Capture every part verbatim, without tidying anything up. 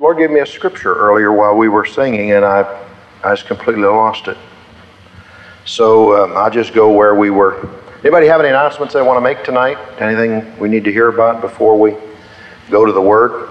Lord gave me a scripture earlier while we were singing, and I, I just completely lost it. So um, I'll just go where we were. Anybody have any announcements they want to make tonight? Anything we need to hear about before we go to the Word?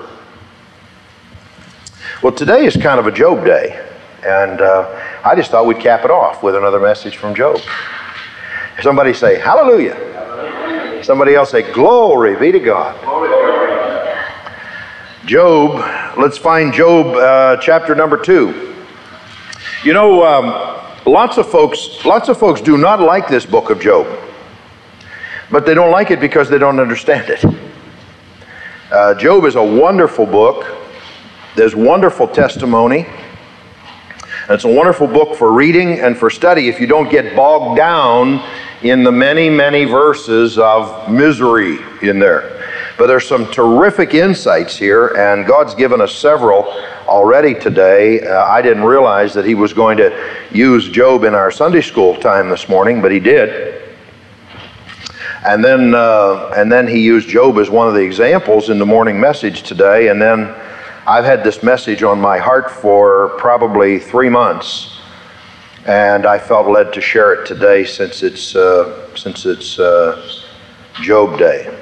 Well, today is kind of a Job day, and uh, I just thought we'd cap it off with another message from Job. Somebody say, hallelujah. Hallelujah. Somebody else say, glory be to God. Glory to God. Job, let's find Job uh, chapter number two. You know, um, lots of folks, lots of folks do not like this book of Job, but they don't like it because they don't understand it. Uh, Job is a wonderful book. There's wonderful testimony. It's a wonderful book for reading and for study if you don't get bogged down in the many, many verses of misery in there. But there's some terrific insights here, and God's given us several already today. Uh, I didn't realize that He was going to use Job in our Sunday school time this morning, but He did. And then, uh, and then He used Job as one of the examples in the morning message today, and then I've had this message on my heart for probably three months, and I felt led to share it today since it's uh, since it's uh, Job Day.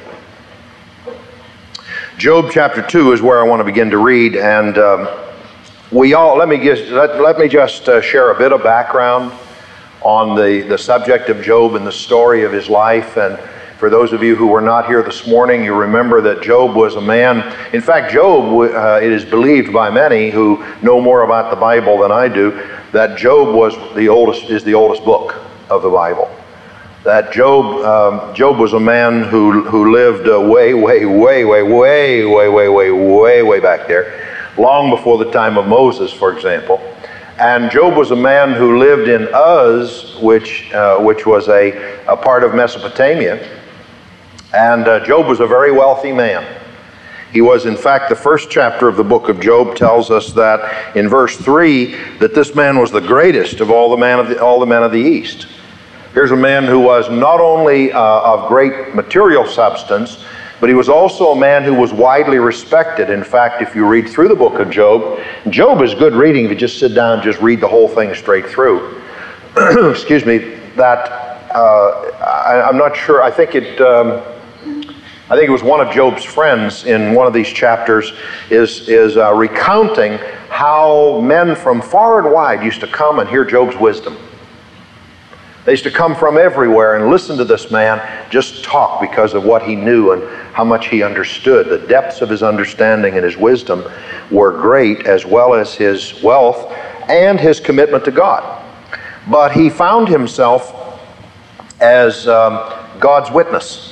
Job chapter two is where I want to begin to read, and um, we all let me just let, let me just uh, share a bit of background on the the subject of Job and the story of his life. And for those of you who were not here this morning, you remember that Job was a man. In fact, Job, uh, it is believed by many who know more about the Bible than I do, that Job was the oldest, is the oldest book of the Bible. That Job, um, Job was a man who who lived uh, way, way, way, way, way, way, way, way, way, way back there, long before the time of Moses, for example. And Job was a man who lived in Uz, which uh, which was a, a part of Mesopotamia. And uh, Job was a very wealthy man. He was, in fact, the first chapter of the book of Job tells us that in verse three that this man was the greatest of all the man of the, all the men of the East. Here's a man who was not only uh, of great material substance, but he was also a man who was widely respected. In fact, if you read through the book of Job, Job is good reading if you just sit down and just read the whole thing straight through. Excuse me, that uh, I, I'm not sure, I think it... Um, I think it was one of Job's friends in one of these chapters is, is uh, recounting how men from far and wide used to come and hear Job's wisdom. They used to come from everywhere and listen to this man just talk because of what he knew and how much he understood. The depths of his understanding and his wisdom were great, as well as his wealth and his commitment to God. But he found himself as um, God's witness.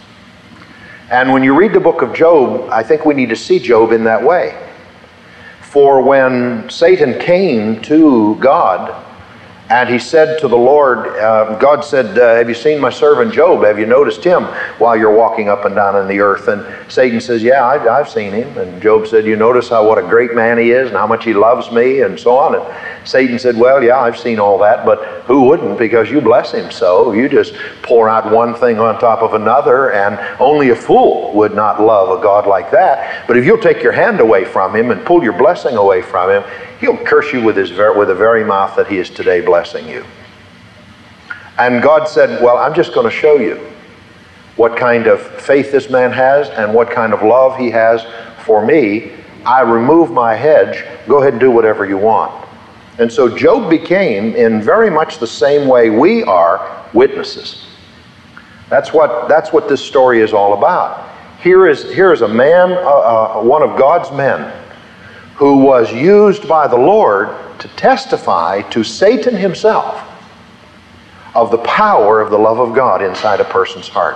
And when you read the book of Job, I think we need to see Job in that way. For when Satan came to God and he said to the Lord, uh, God said, uh, have you seen my servant Job? Have you noticed him while you're walking up and down in the earth? And Satan says, yeah, I, I've seen him. And Job said, you notice how what a great man he is and how much he loves me and so on. And Satan said, well, yeah, I've seen all that, but who wouldn't, because you bless him so. You just pour out one thing on top of another, and only a fool would not love a God like that. But if you'll take your hand away from him and pull your blessing away from him, he'll curse you with his ver- with the very mouth that he is today blessing you. And God said, well, I'm just going to show you what kind of faith this man has and what kind of love he has for me. I remove my hedge. Go ahead and do whatever you want. And so Job became, in very much the same way we are, witnesses. That's what, that's what this story is all about. Here is, here is a man, uh, uh, one of God's men, who was used by the Lord to testify to Satan himself of the power of the love of God inside a person's heart.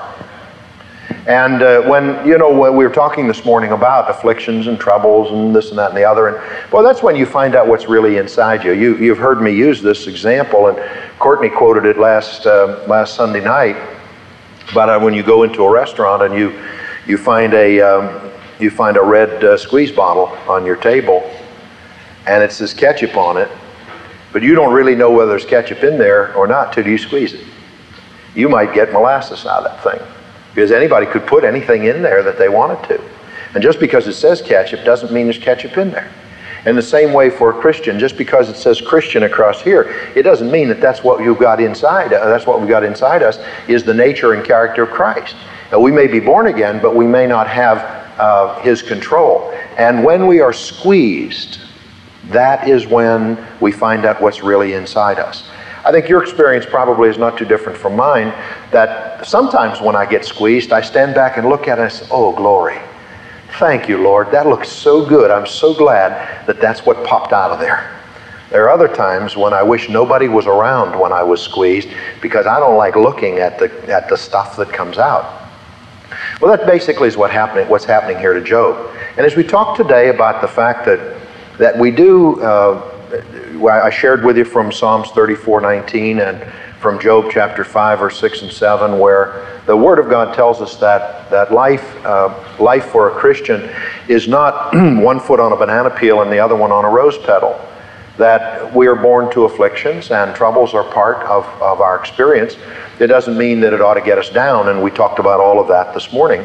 And uh, when, you know, when we were talking this morning about afflictions and troubles and this and that and the other, and well, that's when you find out what's really inside you. you you've heard me use this example, and Courtney quoted it last uh, last Sunday night, about uh, when you go into a restaurant and you you find a um, you find a red uh, squeeze bottle on your table, and it says ketchup on it, but you don't really know whether there's ketchup in there or not till you squeeze it. You might get molasses out of that thing, because anybody could put anything in there that they wanted to. And just because it says ketchup doesn't mean there's ketchup in there. In the same way for a Christian, just because it says Christian across here, it doesn't mean that that's what you've got inside. Uh, that's what we've got inside us is the nature and character of Christ. Now, we may be born again, but we may not have uh, His control. And when we are squeezed, that is when we find out what's really inside us. I think your experience probably is not too different from mine, that sometimes when I get squeezed, I stand back and look at it and say, oh, glory. Thank you, Lord. That looks so good. I'm so glad that that's what popped out of there. There are other times when I wish nobody was around when I was squeezed because I don't like looking at the at the stuff that comes out. Well, that basically is what happening, what's happening here to Job. And as we talk today about the fact that that we do, uh, I shared with you from Psalms thirty-four nineteen and from Job chapter five, verse six and seven, where the Word of God tells us that, that life, uh, life for a Christian is not one foot on a banana peel and the other one on a rose petal. That we are born to afflictions and troubles are part of, of our experience. It doesn't mean that it ought to get us down, and we talked about all of that this morning.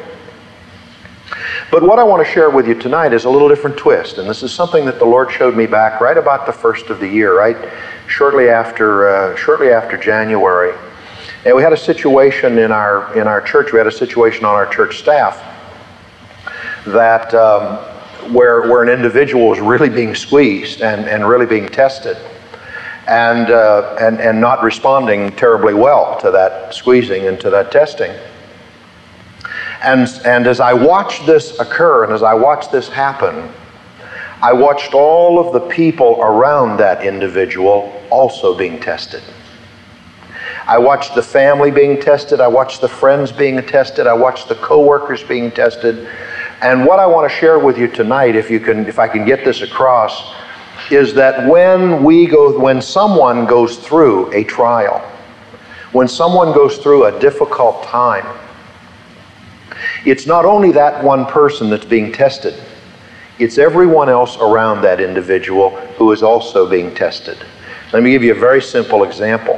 But what I want to share with you tonight is a little different twist, and this is something that the Lord showed me back right about the first of the year, right shortly after, uh, shortly after January. And we had a situation in our in our church. We had a situation on our church staff that um, where where an individual was really being squeezed and, and really being tested, and uh, and and not responding terribly well to that squeezing and to that testing. And and as I watched this occur, and as I watched this happen, I watched all of the people around that individual also being tested. I watched the family being tested. I watched the friends being tested. I watched the co-workers being tested. And what I want to share with you tonight, if you can, if I can get this across, is that when we go, when someone goes through a trial, when someone goes through a difficult time, it's not only that one person that's being tested, it's everyone else around that individual who is also being tested. Let me give you a very simple example.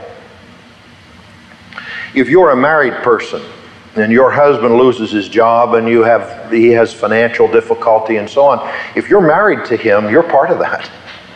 If you're a married person and your husband loses his job and you have he has financial difficulty and so on, if you're married to him, you're part of that.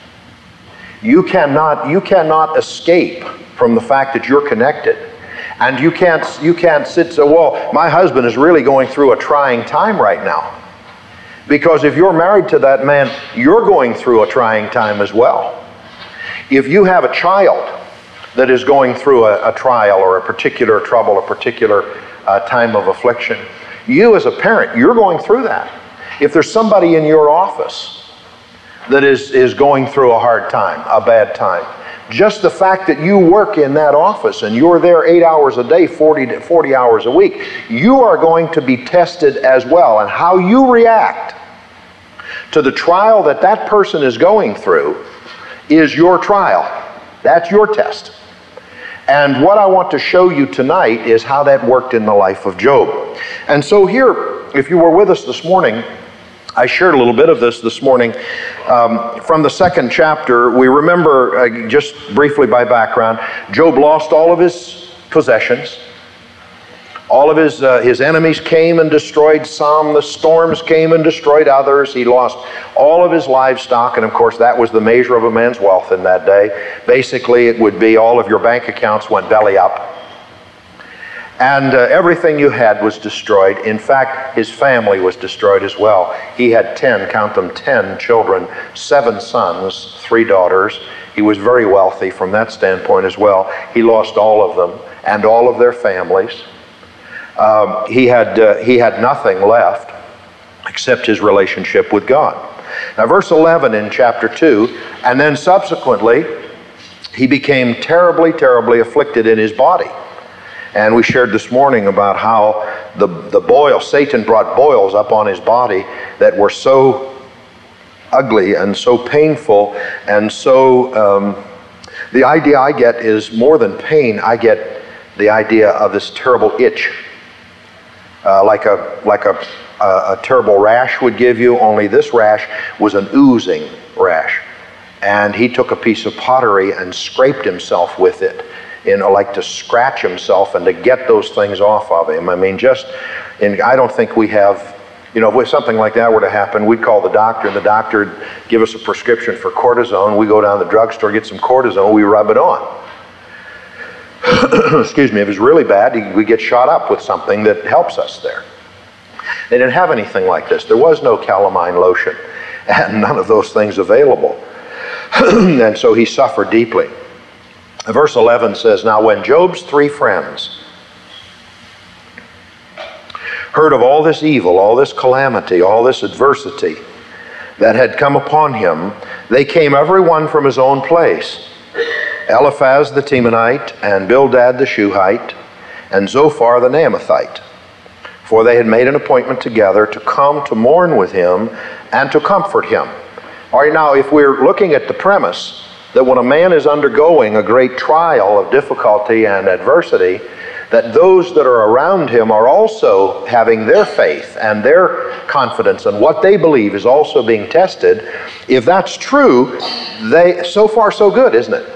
You cannot you cannot escape from the fact that you're connected. And you can't you can't sit so, well, my husband is really going through a trying time right now. Because if you're married to that man, you're going through a trying time as well. If you have a child that is going through a, a trial or a particular trouble, a particular uh, time of affliction, you as a parent, you're going through that. If there's somebody in your office that is, is going through a hard time, a bad time, just the fact that you work in that office and you're there eight hours a day, forty, forty hours a week, you are going to be tested as well. And how you react to the trial that that person is going through is your trial. That's your test. And what I want to show you tonight is how that worked in the life of Job. And so here, if you were with us this morning, I shared a little bit of this this morning um, from the second chapter. We remember, uh, just briefly by background, Job lost all of his possessions. All of his uh, his enemies came and destroyed some. The storms came and destroyed others. He lost all of his livestock, and of course that was the measure of a man's wealth in that day. Basically, it would be all of your bank accounts went belly up. And uh, everything you had was destroyed. In fact, his family was destroyed as well. He had ten, count them, ten children, seven sons, three daughters. He was very wealthy from that standpoint as well. He lost all of them and all of their families. Um, he had uh, he had nothing left except his relationship with God. Now, verse eleven in chapter two, and then subsequently, he became terribly, terribly afflicted in his body. And we shared this morning about how the, the boil, Satan brought boils up on his body that were so ugly and so painful and so, um, the idea I get is more than pain, I get the idea of this terrible itch. Uh, like a like a, a, a terrible rash would give you, only this rash was an oozing rash. And he took a piece of pottery and scraped himself with it, you know, like to scratch himself and to get those things off of him. I mean, just, in, I don't think we have You know, if something like that were to happen, we'd call the doctor, and the doctor would give us a prescription for cortisone. We go down to the drugstore, get some cortisone, we rub it on. Excuse me, if it's really bad, we get shot up with something that helps us there. They didn't have anything like this. There was no calamine lotion, and none of those things available. And so he suffered deeply. Verse eleven says, now when Job's three friends heard of all this evil, all this calamity, all this adversity that had come upon him, they came every one from his own place. Eliphaz the Temanite, and Bildad the Shuhite, and Zophar the Naamathite. For they had made an appointment together to come to mourn with him and to comfort him. All right, now if we're looking at the premise that when a man is undergoing a great trial of difficulty and adversity, that those that are around him are also having their faith and their confidence in what they believe is also being tested. If that's true, they so far so good, isn't it?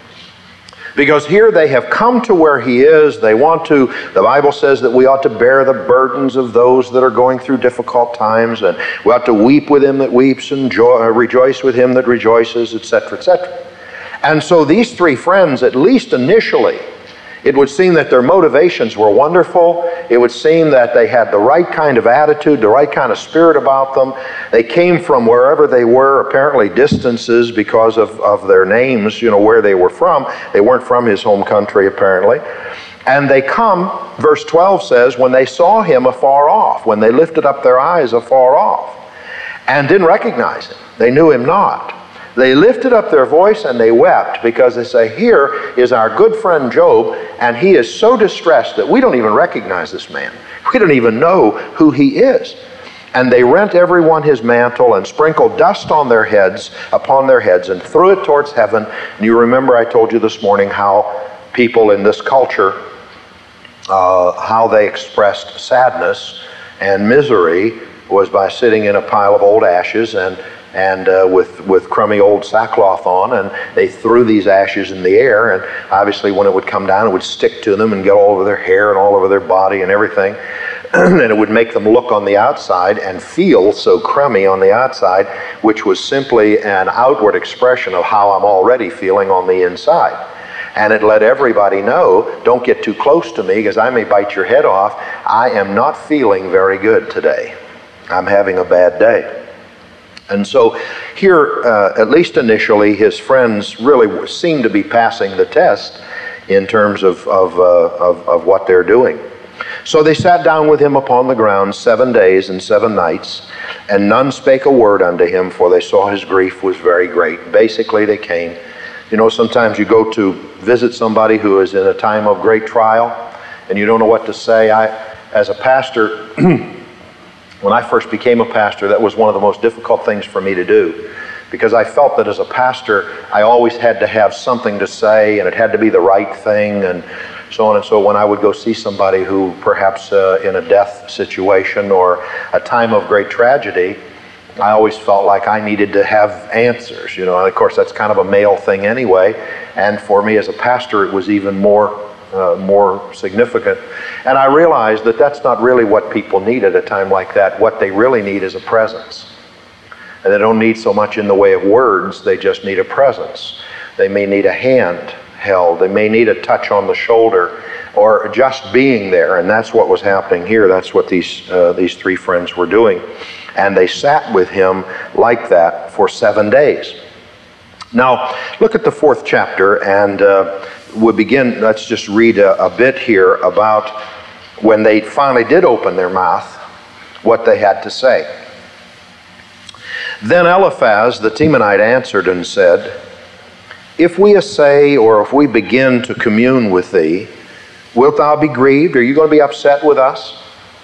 Because here they have come to where he is. They want to, the Bible says that we ought to bear the burdens of those that are going through difficult times, and we ought to weep with him that weeps and joy, rejoice with him that rejoices, et cetera, et cetera. And so these three friends, at least initially, it would seem that their motivations were wonderful. It would seem that they had the right kind of attitude, the right kind of spirit about them. They came from wherever they were, apparently distances because of, of their names, you know, where they were from. They weren't from his home country, apparently. And they come, verse twelve says, when they saw him afar off, when they lifted up their eyes afar off, and didn't recognize him. They knew him not. They lifted up their voice and they wept, because they say, here is our good friend Job, and he is so distressed that we don't even recognize this man. We don't even know who he is. And they rent every one his mantle and sprinkled dust on their heads, upon their heads, and threw it towards heaven. And you remember I told you this morning how people in this culture, uh, how they expressed sadness and misery was by sitting in a pile of old ashes and and uh, with, with crummy old sackcloth on, and they threw these ashes in the air, and obviously when it would come down, it would stick to them and get all over their hair and all over their body and everything, and it would make them look on the outside and feel so crummy on the outside, which was simply an outward expression of how I'm already feeling on the inside. And it let everybody know, don't get too close to me because I may bite your head off. I am not feeling very good today. I'm having a bad day. And so here, uh, at least initially, his friends really seem to be passing the test in terms of, of, uh, of, of what they're doing. So they sat down with him upon the ground seven days and seven nights, and none spake a word unto him, for they saw his grief was very great. Basically, they came. You know, sometimes you go to visit somebody who is in a time of great trial, and you don't know what to say. I, as a pastor, when I first became a pastor, that was one of the most difficult things for me to do, because I felt that as a pastor, I always had to have something to say, and it had to be the right thing, and so on and so. When I would go see somebody who perhaps uh, in a death situation or a time of great tragedy, I always felt like I needed to have answers, you know, and of course that's kind of a male thing anyway, and for me as a pastor, it was even more Uh, more significant. And I realized that that's not really what people need at a time like that. What they really need is a presence. And they don't need so much in the way of words, they just need a presence. They may need a hand held, they may need a touch on the shoulder, or just being there. And that's what was happening here. That's what these, uh, these three friends were doing. And they sat with him like that for seven days. Now, look at the fourth chapter, and uh, we'll begin. Let's just read a, a bit here about when they finally did open their mouth, what they had to say. Then Eliphaz the Temanite answered and said, if we essay, or if we begin to commune with thee, wilt thou be grieved? Are you going to be upset with us?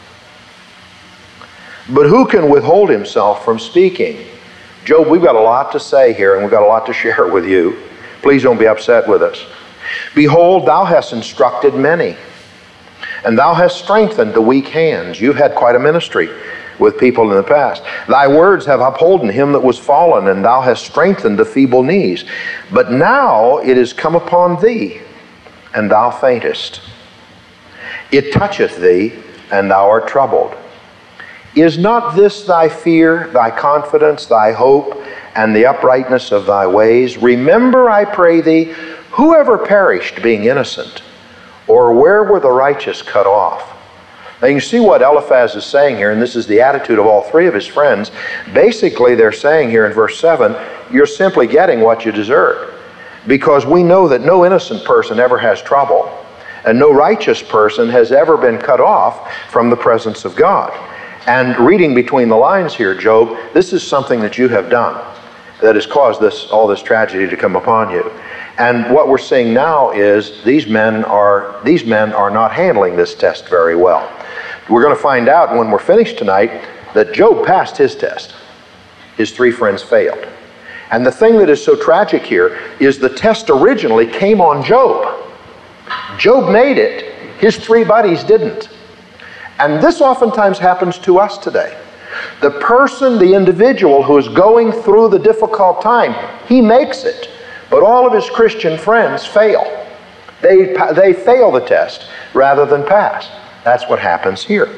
But who can withhold himself from speaking? Job, we've got a lot to say here, and we've got a lot to share with you. Please don't be upset with us. Behold, thou hast instructed many, and thou hast strengthened the weak hands. You've had quite a ministry with people in the past. Thy words have upholden him that was fallen, and thou hast strengthened the feeble knees. But now it is come upon thee, and thou faintest. It toucheth thee, and thou art troubled. Is not this thy fear, thy confidence, thy hope, and the uprightness of thy ways? Remember, I pray thee, whoever perished being innocent, or where were the righteous cut off? Now you see what Eliphaz is saying here, and this is the attitude of all three of his friends. Basically, they're saying here in verse seven, you're simply getting what you deserve. Because we know that no innocent person ever has trouble, and no righteous person has ever been cut off from the presence of God. And reading between the lines here, Job, this is something that you have done that has caused this, all this tragedy to come upon you. And what we're seeing now is these men are, these men are not handling this test very well. We're going to find out when we're finished tonight that Job passed his test. His three friends failed. And the thing that is so tragic here is the test originally came on Job. Job made it. His three buddies didn't. And this oftentimes happens to us today. The person, the individual who is going through the difficult time, he makes it. But all of his Christian friends fail. They, they fail the test rather than pass. That's what happens here.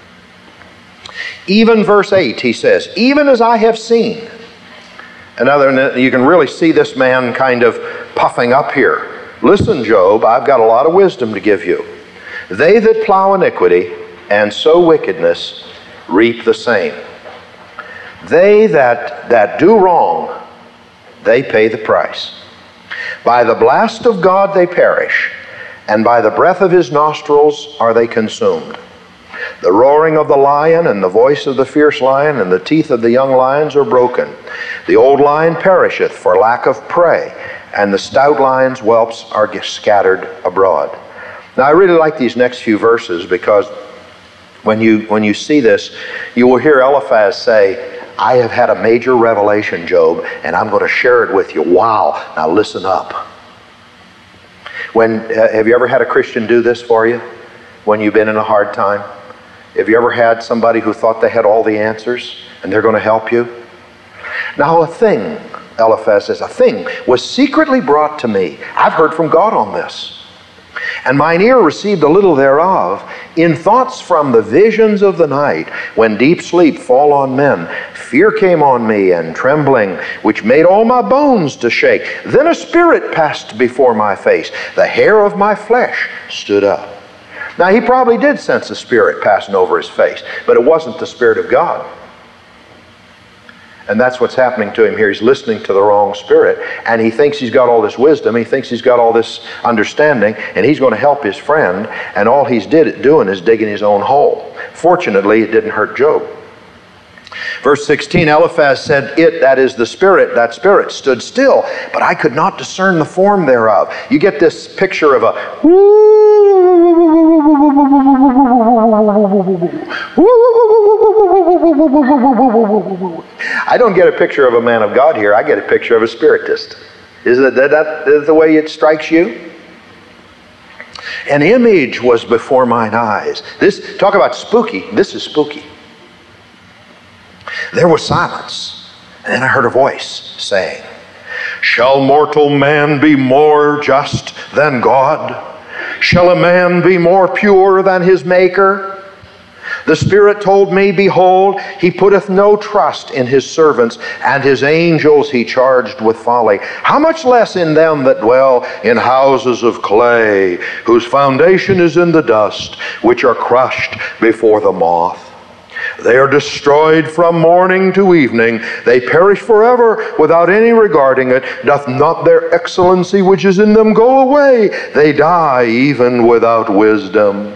Even verse eight, he says, even as I have seen. Another, you can really see this man kind of puffing up here. Listen, Job, I've got a lot of wisdom to give you. They that plow iniquity and sow wickedness reap the same. They that, that do wrong, they pay the price. By the blast of God they perish, and by the breath of his nostrils are they consumed. The roaring of the lion and the voice of the fierce lion and the teeth of the young lions are broken. The old lion perisheth for lack of prey, and the stout lion's whelps are scattered abroad. Now I really like these next few verses because when you, when you see this, you will hear Eliphaz say, I have had a major revelation, Job, and I'm going to share it with you. Wow, now listen up. When, uh, have you ever had a Christian do this for you when you've been in a hard time? Have you ever had somebody who thought they had all the answers and they're going to help you? Now a thing, Eliphaz says, a thing was secretly brought to me. I've heard from God on this. And mine ear received a little thereof, in thoughts from the visions of the night, when deep sleep fall on men. Fear came on me, and trembling, which made all my bones to shake. Then a spirit passed before my face. The hair of my flesh stood up. Now he probably did sense a spirit passing over his face, but it wasn't the Spirit of God. And that's what's happening to him here. He's listening to the wrong spirit, and he thinks he's got all this wisdom, he thinks he's got all this understanding, and he's going to help his friend, and all he's did, doing is digging his own hole. Fortunately, it didn't hurt Job. Verse sixteen, Eliphaz said, it, that is the spirit, that spirit stood still, but I could not discern the form thereof. You get this picture of a I don't get a picture of a man of God here. I get a picture of a spiritist. Isn't it that, that is the way it strikes you? An image was before mine eyes. This, talk about spooky. This is spooky. There was silence, and then I heard a voice saying, shall mortal man be more just than God? Shall a man be more pure than his Maker? The Spirit told me, behold, he putteth no trust in his servants, and his angels he charged with folly. How much less in them that dwell in houses of clay, whose foundation is in the dust, which are crushed before the moth. They are destroyed from morning to evening. They perish forever without any regarding it. Doth not their excellency which is in them go away? They die even without wisdom.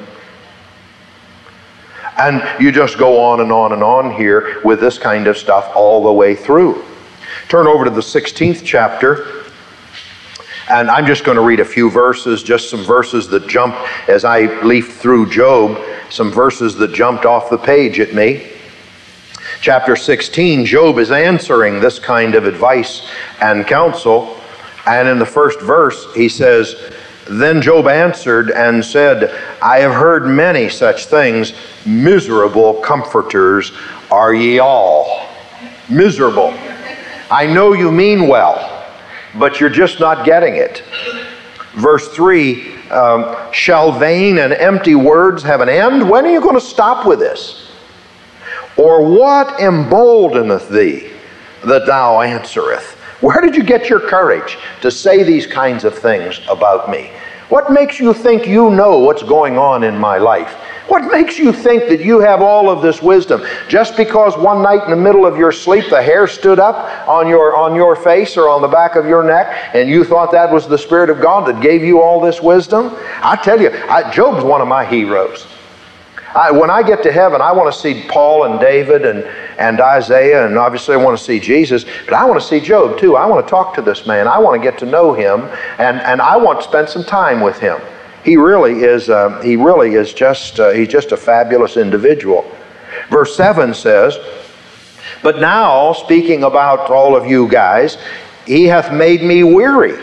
And you just go on and on and on here with this kind of stuff all the way through. Turn over to the sixteenth chapter. And I'm just going to read a few verses, just some verses that jump as I leafed through Job, some verses that jumped off the page at me. Chapter sixteen, Job is answering this kind of advice and counsel. And in the first verse, he says, then Job answered and said, I have heard many such things. Miserable comforters are ye all. Miserable. I know you mean well, but you're just not getting it. Verse three, um, shall vain and empty words have an end? When are you going to stop with this? Or what emboldeneth thee that thou answerest? Where did you get your courage to say these kinds of things about me? What makes you think you know what's going on in my life? What makes you think that you have all of this wisdom? Just because one night in the middle of your sleep the hair stood up on your, on your face or on the back of your neck and you thought that was the Spirit of God that gave you all this wisdom? I tell you, I, Job's one of my heroes. I, when I get to heaven, I want to see Paul and David and, and Isaiah, and obviously I want to see Jesus, but I want to see Job too. I want to talk to this man. I want to get to know him, and, and I want to spend some time with him. He really is, uh, he really is just, uh, he's just a fabulous individual. Verse seven says, but now, speaking about all of you guys, he hath made me weary.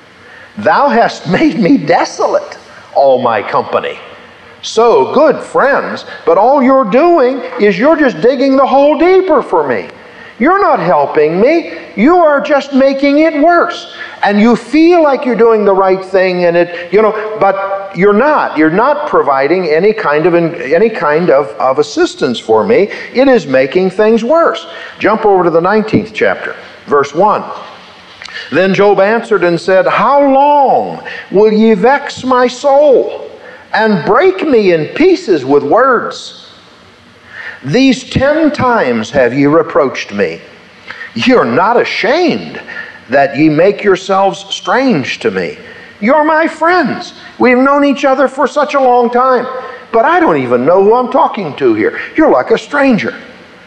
Thou hast made me desolate, all my company. So, good friends, but all you're doing is you're just digging the hole deeper for me. You're not helping me. You are just making it worse. And you feel like you're doing the right thing, and it, you know, but you're not. You're not providing any kind of any kind of, of assistance for me. It is making things worse. Jump over to the nineteenth chapter, verse one. Then Job answered and said, how long will ye vex my soul, and break me in pieces with words? These ten times have ye reproached me. You're not ashamed that ye make yourselves strange to me. You're my friends. We've known each other for such a long time, but I don't even know who I'm talking to here. You're like a stranger.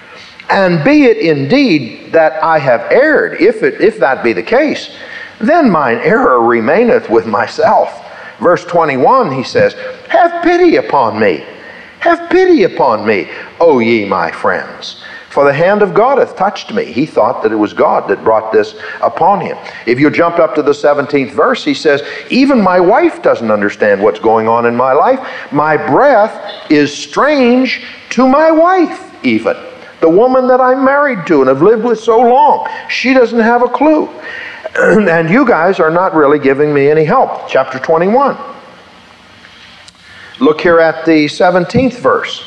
And be it indeed that I have erred, if, it, if that be the case, then mine error remaineth with myself. Verse twenty-one, he says, have pity upon me. Have pity upon me, O ye my friends. For the hand of God hath touched me. He thought that it was God that brought this upon him. If you jump up to the seventeenth verse, he says, even my wife doesn't understand what's going on in my life. My breath is strange to my wife even. The woman that I'm married to and have lived with so long, she doesn't have a clue. And you guys are not really giving me any help. Chapter twenty-one. Look here at the seventeenth verse.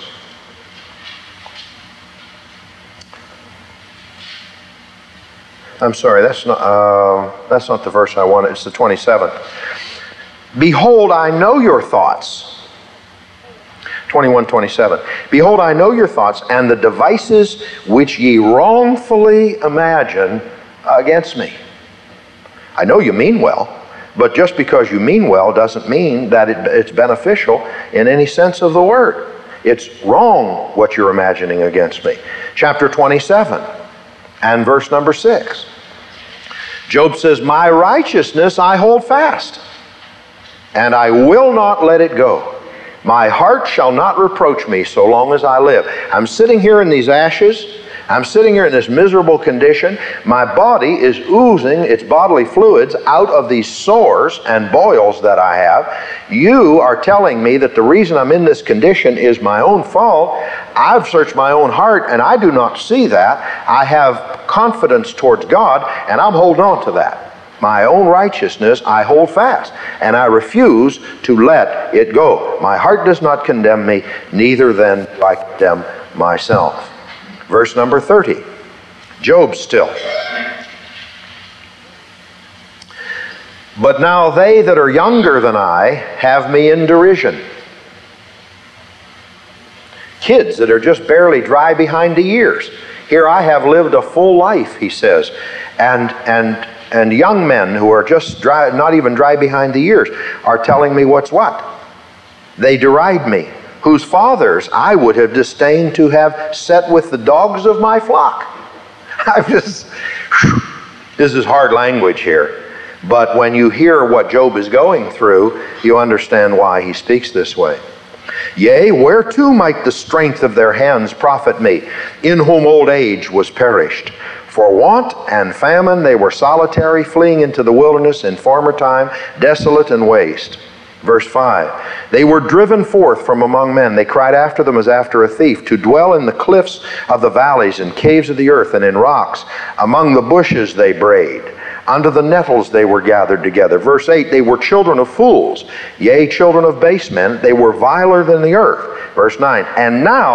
I'm sorry, that's not, uh, that's not the verse I wanted. It's the twenty-seventh. Behold, I know your thoughts. twenty-one twenty-seven. Behold, I know your thoughts, and the devices which ye wrongfully imagine against me. I know you mean well, but just because you mean well doesn't mean that it, it's beneficial in any sense of the word. It's wrong what you're imagining against me. Chapter twenty-seven and verse number six. Job says, my righteousness I hold fast, and I will not let it go. My heart shall not reproach me so long as I live. I'm sitting here in these ashes. I'm sitting here in this miserable condition. My body is oozing its bodily fluids out of these sores and boils that I have. You are telling me that the reason I'm in this condition is my own fault. I've searched my own heart, and I do not see that. I have confidence towards God, and I'm holding on to that. My own righteousness I hold fast, and I refuse to let it go. My heart does not condemn me, neither then do I condemn myself. Verse number thirty, Job still. But now they that are younger than I have me in derision. Kids that are just barely dry behind the ears. Here I have lived a full life, he says, and and and young men who are just dry, not even dry behind the ears, are telling me what's what. They deride me, whose fathers I would have disdained to have set with the dogs of my flock. I've just, whew, this is hard language here. But when you hear what Job is going through, you understand why he speaks this way. Yea, whereto might the strength of their hands profit me, in whom old age was perished? For want and famine they were solitary, fleeing into the wilderness in former time, desolate and waste. Verse five, they were driven forth from among men. They cried after them as after a thief, to dwell in the cliffs of the valleys, in caves of the earth, and in rocks. Among the bushes they brayed. Under the nettles they were gathered together. Verse eight, they were children of fools, yea, children of base men. They were viler than the earth. Verse nine, and now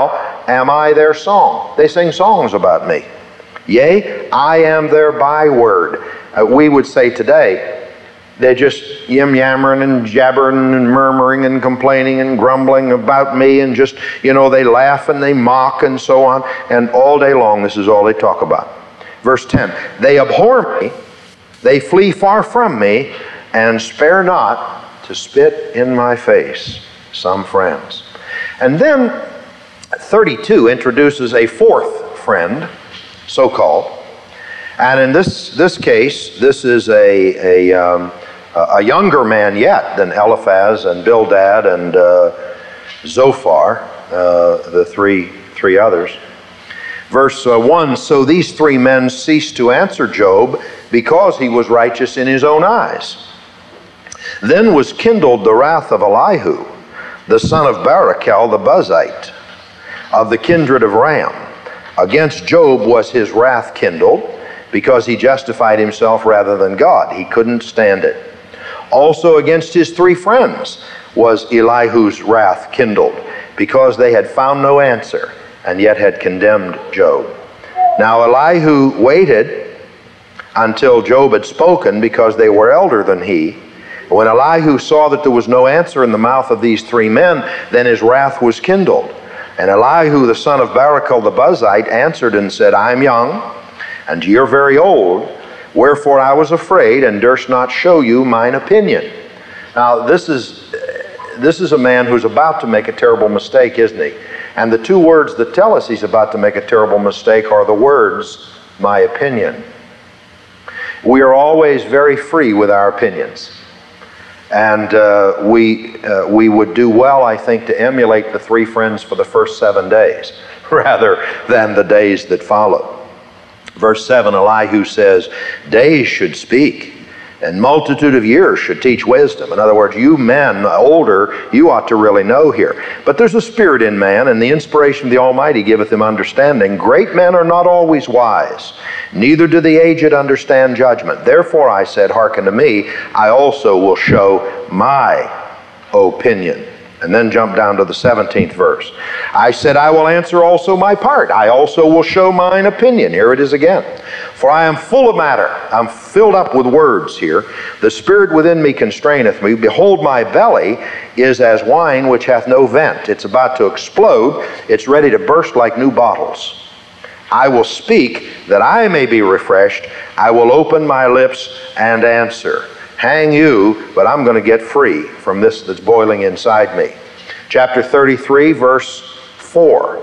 am I their song. They sing songs about me. Yea, I am their byword. Uh, we would say today, they're just yim-yammering and jabbering and murmuring and complaining and grumbling about me, and just, you know, they laugh and they mock and so on, and all day long this is all they talk about. Verse ten, they abhor me, they flee far from me, and spare not to spit in my face. Some friends. And then thirty-two introduces a fourth friend, so-called, and in this, this case, this is a, a um, a younger man yet than Eliphaz and Bildad and uh, Zophar, uh, the three, three others. Verse uh, one, so these three men ceased to answer Job because he was righteous in his own eyes. Then was kindled the wrath of Elihu, the son of Barachel the Buzite, of the kindred of Ram. Against Job was his wrath kindled, because he justified himself rather than God. He couldn't stand it. Also against his three friends was Elihu's wrath kindled, because they had found no answer, and yet had condemned Job. Now Elihu waited until Job had spoken, because they were elder than he. When Elihu saw that there was no answer in the mouth of these three men, then his wrath was kindled. And Elihu the son of Barachel the Buzite answered and said, I am young, and ye are very old, wherefore I was afraid, and durst not show you mine opinion. Now this is, this is a man who's about to make a terrible mistake, isn't he? And the two words that tell us he's about to make a terrible mistake are the words, my opinion. We are always very free with our opinions. And uh, we, uh, we would do well, I think, to emulate the three friends for the first seven days, rather than the days that followed. Verse seven, Elihu says, days should speak, and multitude of years should teach wisdom. In other words, you men, older, you ought to really know here. But there's a spirit in man, and the inspiration of the Almighty giveth him understanding. Great men are not always wise, neither do the aged understand judgment. Therefore I said, hearken to me, I also will show my opinion. And then jump down to the seventeenth verse. I said, I will answer also my part. I also will show mine opinion. Here it is again. For I am full of matter. I'm filled up with words here. The spirit within me constraineth me. Behold, my belly is as wine which hath no vent. It's about to explode. It's ready to burst like new bottles. I will speak that I may be refreshed. I will open my lips and answer. Hang you, but I'm going to get free from this that's boiling inside me. Chapter thirty-three, verse four.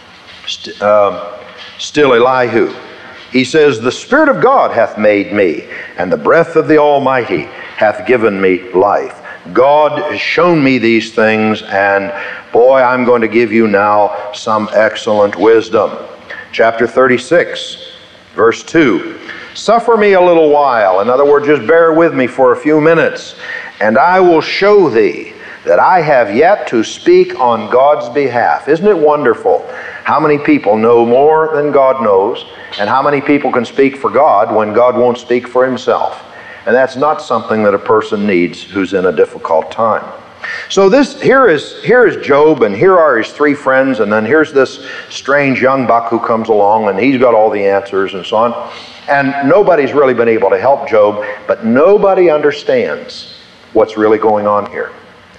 St- um, still Elihu. He says, the Spirit of God hath made me, and the breath of the Almighty hath given me life. God has shown me these things, and boy, I'm going to give you now some excellent wisdom. Chapter thirty-six, verse two. Suffer me a little while. In other words, just bear with me for a few minutes, and I will show thee that I have yet to speak on God's behalf. Isn't it wonderful how many people know more than God knows, and how many people can speak for God when God won't speak for himself? And that's not something that a person needs who's in a difficult time. So this here is here is Job, and here are his three friends, and then here's this strange young buck who comes along, and he's got all the answers and so on. And nobody's really been able to help Job, but nobody understands what's really going on here.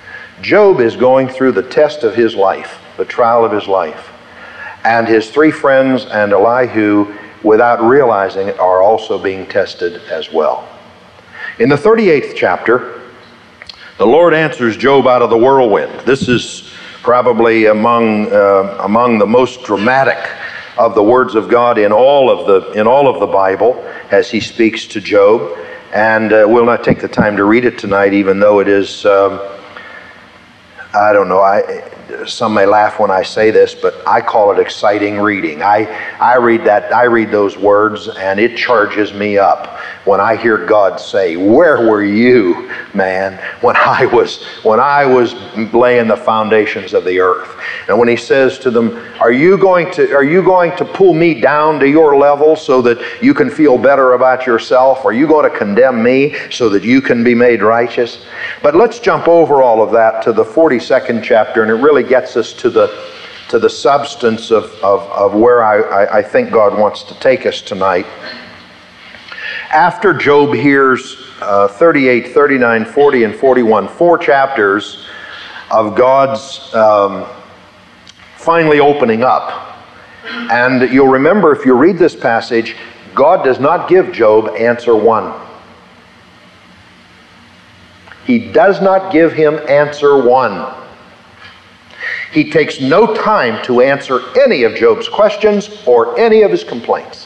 Job is going through the test of his life, the trial of his life. And his three friends and Elihu, without realizing it, are also being tested as well. In the thirty-eighth chapter, the Lord answers Job out of the whirlwind. This is probably among, uh, among the most dramatic of the words of God in all of the in all of the Bible as he speaks to Job. And uh, we'll not take the time to read it tonight, even though it is, um, I don't know, I, some may laugh when I say this, but I call it exciting reading. I, I read that, I read those words, and it charges me up when I hear God say, where were you, man, when I was when I was laying the foundations of the earth? And when he says to them, are you going to are you going to pull me down to your level so that you can feel better about yourself? Are you going to condemn me so that you can be made righteous? But let's jump over all of that to the forty-second chapter, and it really gets us to the to the substance of, of, of where I, I, I think God wants to take us tonight. After Job hears uh, thirty-eight, thirty-nine, forty, and forty-one, four chapters of God's um, finally opening up. And you'll remember, if you read this passage, God does not give Job answer one. He does not give him answer one. He takes no time to answer any of Job's questions or any of his complaints.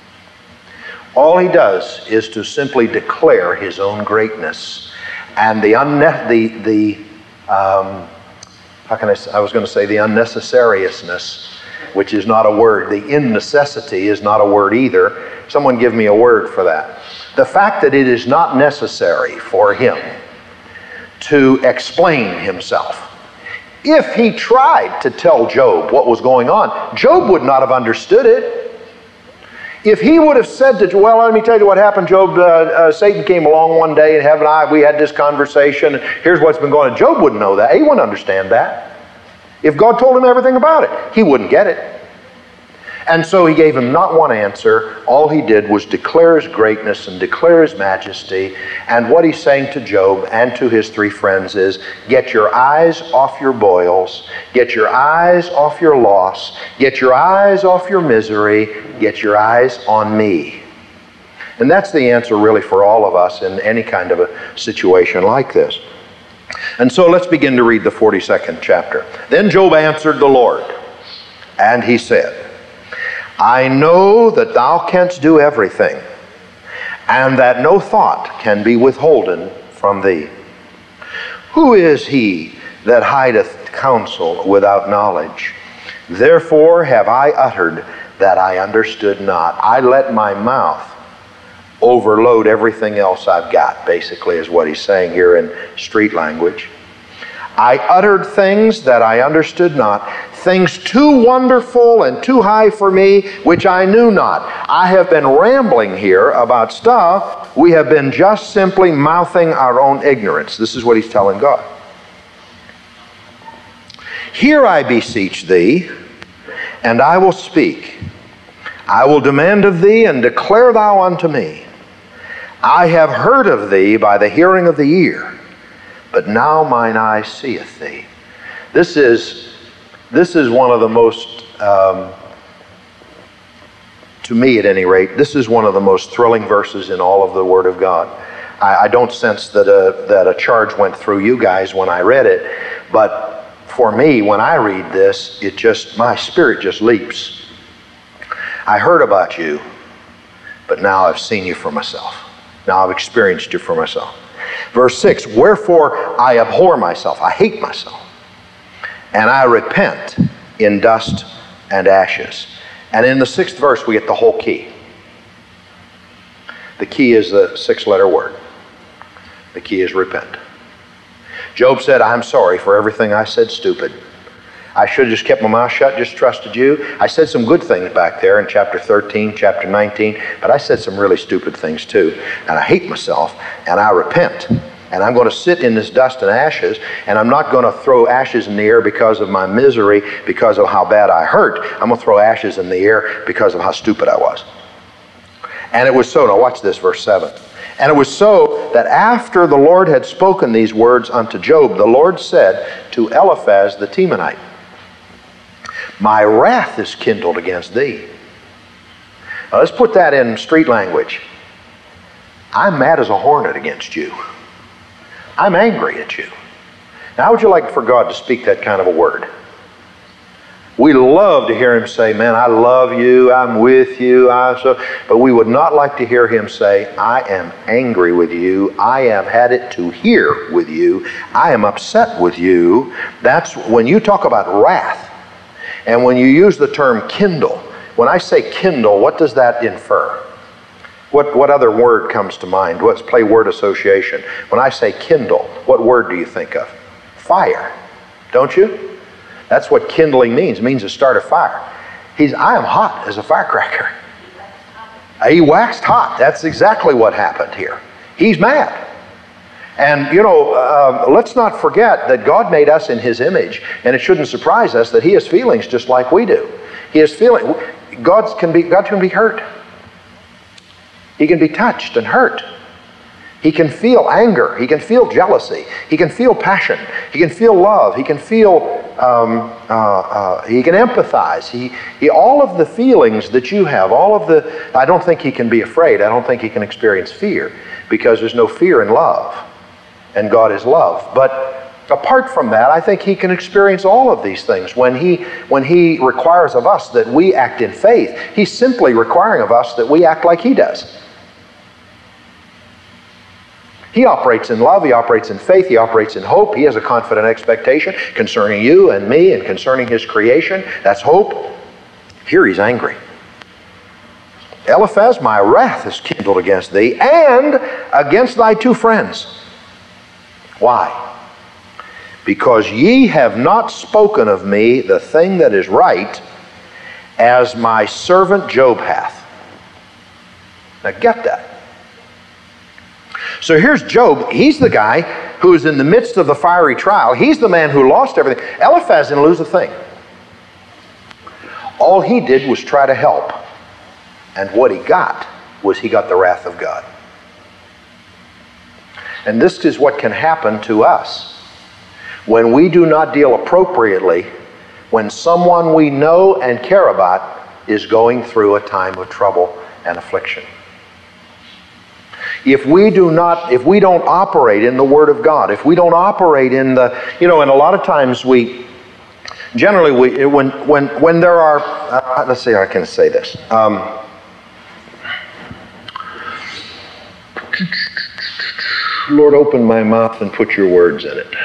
All he does is to simply declare his own greatness and the unne- the the um, how can I say, I was going to say the unnecessariness, which is not a word. The innecessity is not a word either. Someone give me a word for that. The fact that it is not necessary for him to explain himself. If he tried to tell Job what was going on, Job would not have understood it. If he would have said to Job, well, let me tell you what happened, Job, uh, uh, Satan came along one day and Heaven and I, we had this conversation, and here's what's been going on. Job wouldn't know that. He wouldn't understand that. If God told him everything about it, he wouldn't get it. And so he gave him not one answer. All he did was declare his greatness and declare his majesty. And what he's saying to Job and to his three friends is, get your eyes off your boils, get your eyes off your loss, get your eyes off your misery, get your eyes on me. And that's the answer really for all of us in any kind of a situation like this. And so let's begin to read the forty-second chapter. Then Job answered the Lord, and he said, I know that thou canst do everything, and that no thought can be withholden from thee. Who is he that hideth counsel without knowledge? Therefore have I uttered that I understood not. I let my mouth overload everything else I've got, basically is what he's saying here in street language. I uttered things that I understood not, things too wonderful and too high for me, which I knew not. I have been rambling here about stuff. We have been just simply mouthing our own ignorance. This is what he's telling God. Hear, I beseech thee, and I will speak. I will demand of thee, and declare thou unto me. I have heard of thee by the hearing of the ear, but now mine eye seeth thee. This is, this is one of the most, um, to me at any rate, this is one of the most thrilling verses in all of the Word of God. I, I don't sense that a, that a charge went through you guys when I read it, but for me, when I read this, it just, my spirit just leaps. I heard about you, but now I've seen you for myself. Now I've experienced you for myself. Verse six, wherefore I abhor myself, I hate myself, and I repent in dust and ashes. And in the sixth verse we get the whole key. The key is the six-letter word. The key is repent. Job said, I'm sorry for everything I said stupid. I should have just kept my mouth shut, just trusted you. I said some good things back there in chapter thirteen, chapter nineteen, but I said some really stupid things too. And I hate myself, and I repent. And I'm going to sit in this dust and ashes, and I'm not going to throw ashes in the air because of my misery, because of how bad I hurt. I'm going to throw ashes in the air because of how stupid I was. And it was so, now watch this, verse seven. And it was so that after the Lord had spoken these words unto Job, the Lord said to Eliphaz the Temanite, my wrath is kindled against thee. Now let's put that in street language. I'm mad as a hornet against you. I'm angry at you. Now, how would you like for God to speak that kind of a word? We love to hear him say, man, I love you, I'm with you, I so, but we would not like to hear him say, I am angry with you, I have had it to hear with you, I am upset with you. That's when you talk about wrath, and when you use the term kindle. When I say kindle, what does that infer? What, what other word comes to mind? Let's play word association. When I say kindle, what word do you think of? Fire, don't you? That's what kindling means. It means to start a fire. He's, I am hot as a firecracker. He waxed hot. That's exactly what happened here. He's mad. And, you know, uh, let's not forget that God made us in His image, and it shouldn't surprise us that He has feelings just like we do. He has feelings. God can be, God can be hurt. He can be touched and hurt. He can feel anger. He can feel jealousy. He can feel passion. He can feel love. He can feel, um, uh, uh, he can empathize. He, he, all of the feelings that you have, all of the, I don't think He can be afraid. I don't think He can experience fear, because there's no fear in love. And God is love. But apart from that, I think He can experience all of these things. When He, when He requires of us that we act in faith, He's simply requiring of us that we act like He does. He operates in love, He operates in faith, He operates in hope. He has a confident expectation concerning you and me and concerning His creation. That's hope. Here He's angry. Eliphaz, my wrath is kindled against thee and against thy two friends. Why? Because ye have not spoken of me the thing that is right, as my servant Job hath. Now get that. So here's Job. He's the guy who is in the midst of the fiery trial. He's the man who lost everything. Eliphaz didn't lose a thing. All he did was try to help. And what he got was he got the wrath of God. And this is what can happen to us when we do not deal appropriately when someone we know and care about is going through a time of trouble and affliction. If we do not, if we don't operate in the Word of God, if we don't operate in the, you know, and a lot of times we, generally we, when when when there are, uh, let's see how I can say this. Um, Lord, open my mouth and put your words in it.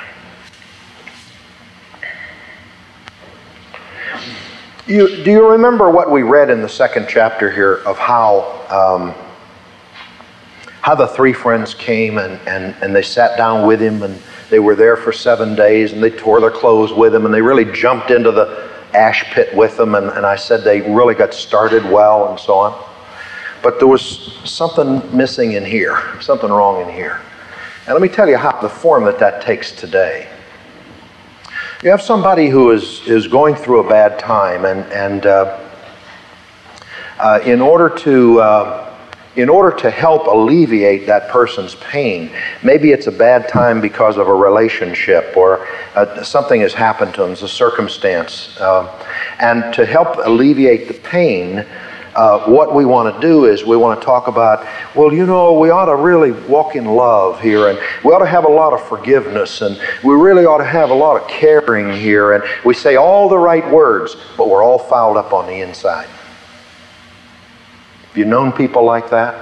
You, do you remember what we read in the second chapter here of how um, how the three friends came and, and, and they sat down with him, and they were there for seven days and they tore their clothes with him and they really jumped into the ash pit with him, and, and I said they really got started well and so on. But there was something missing in here, something wrong in here. And let me tell you how the form that that takes today. You have somebody who is, is going through a bad time, and, and uh, uh, in order to uh, in order to help alleviate that person's pain, maybe it's a bad time because of a relationship or uh, something has happened to them, it's a circumstance, uh, and to help alleviate the pain, Uh, what we want to do is we want to talk about, well, you know, we ought to really walk in love here, and we ought to have a lot of forgiveness, and we really ought to have a lot of caring here, and we say all the right words, but we're all fouled up on the inside. Have you known people like that?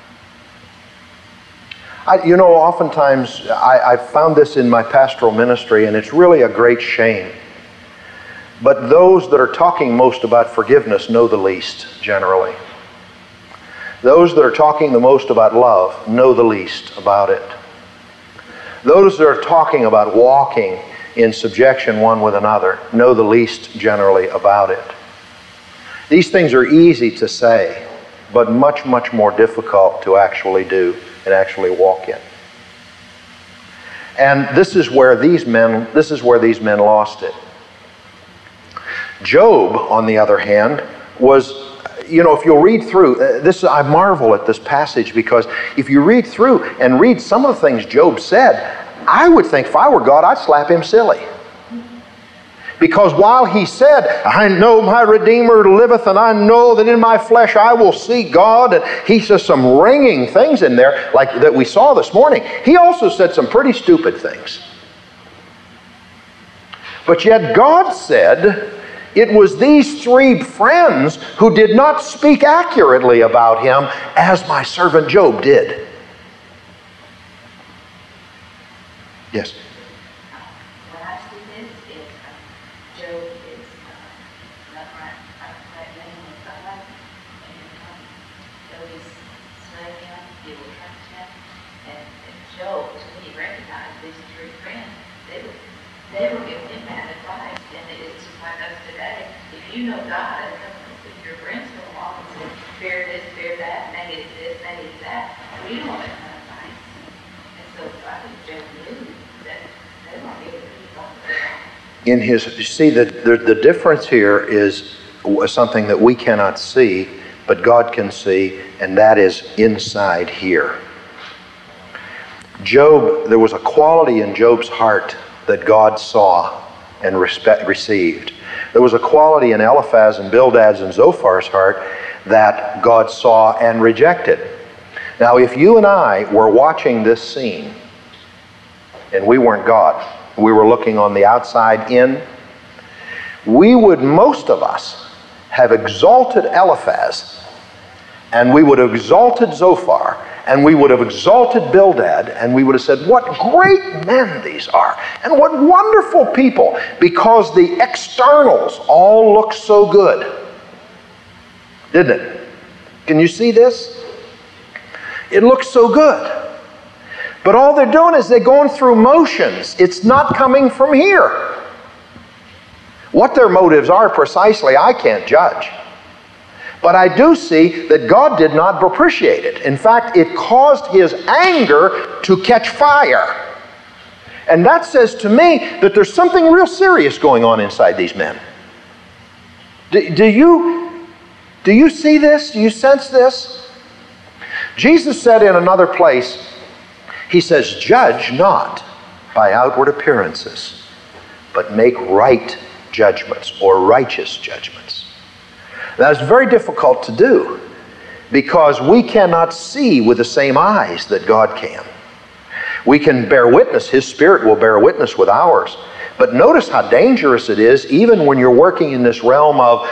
I, you know, oftentimes I, I've found this in my pastoral ministry, and it's really a great shame. But those that are talking most about forgiveness know the least, generally. Those that are talking the most about love know the least about it. Those that are talking about walking in subjection one with another know the least, generally, about it. These things are easy to say, but much, much more difficult to actually do and actually walk in. And this is where these men, this is where these men lost it. Job, on the other hand, was, you know, if you'll read through, uh, this, I marvel at this passage, because if you read through and read some of the things Job said, I would think if I were God, I'd slap him silly. Because while he said, I know my Redeemer liveth, and I know that in my flesh I will see God, and he says some ringing things in there, like that we saw this morning, he also said some pretty stupid things. But yet God said, it was these three friends who did not speak accurately about him as my servant Job did. Yes? What I see this is uh, Job is uh, not right, right name with God, and um, Job is slain him, he will trust him, and, and Job, so he recognized these three friends, they were, they were giving him bad advice, and it's just like us today. If you know God, and if your friends come along and say, fear this, fear that, maybe it's this, maybe it's that, we don't want that kind of advice. And so in his, you see, the, the, the difference here is something that we cannot see, but God can see, and that is inside here. Job, there was a quality in Job's heart that God saw and respect, received. There was a quality in Eliphaz and Bildad's and Zophar's heart that God saw and rejected. Now, if you and I were watching this scene, and we weren't God, we were looking on the outside in, we would, most of us, have exalted Eliphaz, and we would have exalted Zophar, and we would have exalted Bildad, and we would have said, what great men these are, and what wonderful people, because the externals all look so good. Didn't it? Can you see this? It looks so good. But all they're doing is they're going through motions. It's not coming from here. What their motives are precisely, I can't judge. But I do see that God did not appreciate it. In fact, it caused his anger to catch fire. And that says to me that there's something real serious going on inside these men. Do, do you, do you see this? Do you sense this? Jesus said in another place, he says, judge not by outward appearances, but make right judgments or righteous judgments. That's very difficult to do because we cannot see with the same eyes that God can. We can bear witness, his Spirit will bear witness with ours. But notice how dangerous it is even when you're working in this realm of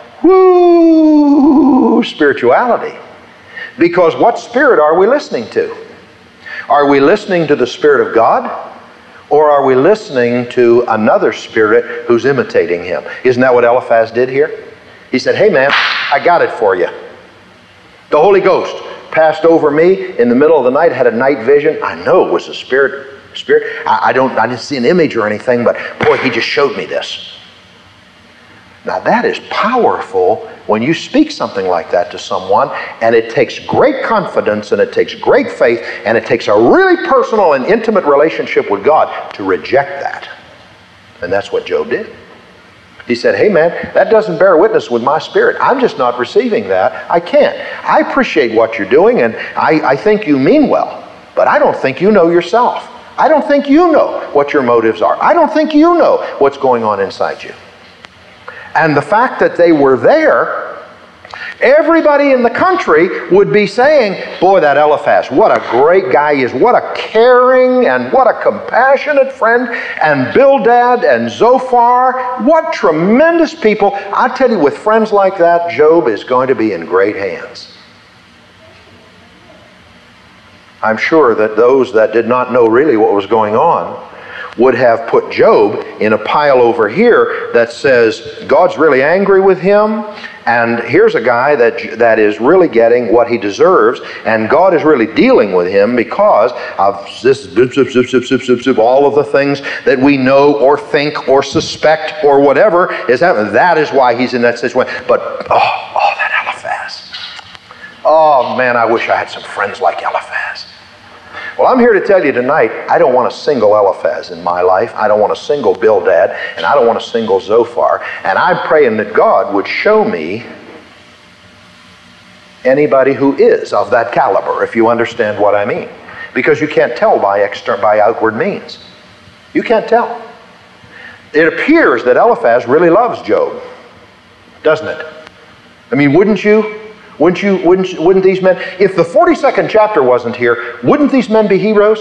whoo, spirituality. Because what spirit are we listening to? Are we listening to the Spirit of God? Or are we listening to another spirit who's imitating him? Isn't that what Eliphaz did here? He said, hey man, I got it for you. The Holy Ghost passed over me in the middle of the night, had a night vision. I know it was a spirit. Spirit. I, I don't. I didn't see an image or anything, but boy, he just showed me this. Now that is powerful when you speak something like that to someone, and it takes great confidence, and it takes great faith, and it takes a really personal and intimate relationship with God to reject that. And that's what Job did. He said, hey man, that doesn't bear witness with my spirit. I'm just not receiving that. I can't. I appreciate what you're doing, and I, I think you mean well, but I don't think you know yourself. I don't think you know what your motives are. I don't think you know what's going on inside you. And the fact that they were there, everybody in the country would be saying, boy, that Eliphaz, what a great guy he is. What a caring and what a compassionate friend. And Bildad and Zophar, what tremendous people. I tell you, with friends like that, Job is going to be in great hands. I'm sure that those that did not know really what was going on would have put Job in a pile over here that says God's really angry with him, and here's a guy that that is really getting what he deserves, and God is really dealing with him because of this, all of the things that we know or think or suspect or whatever is happening. That is why he's in that situation. But oh, oh, that Eliphaz. Oh man, I wish I had some friends like Eliphaz. Well, I'm here to tell you tonight, I don't want a single Eliphaz in my life. I don't want a single Bildad, and I don't want a single Zophar. And I'm praying that God would show me anybody who is of that caliber, if you understand what I mean. Because you can't tell by, exter- by outward means. You can't tell. It appears that Eliphaz really loves Job, doesn't it? I mean, wouldn't you? Wouldn't you, wouldn't, wouldn't these men, if the forty-second chapter wasn't here, wouldn't these men be heroes?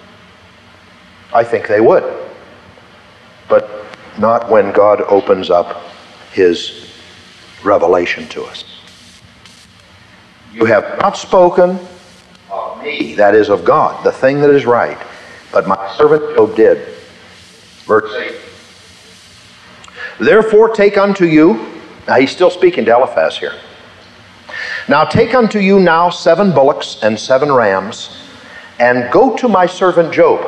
I think they would. But not when God opens up his revelation to us. You have not spoken of me, that is of God, the thing that is right, but my servant Job did. Verse eight. Therefore take unto you, now he's still speaking to Eliphaz here. Now take unto you now seven bullocks and seven rams, and go to my servant Job.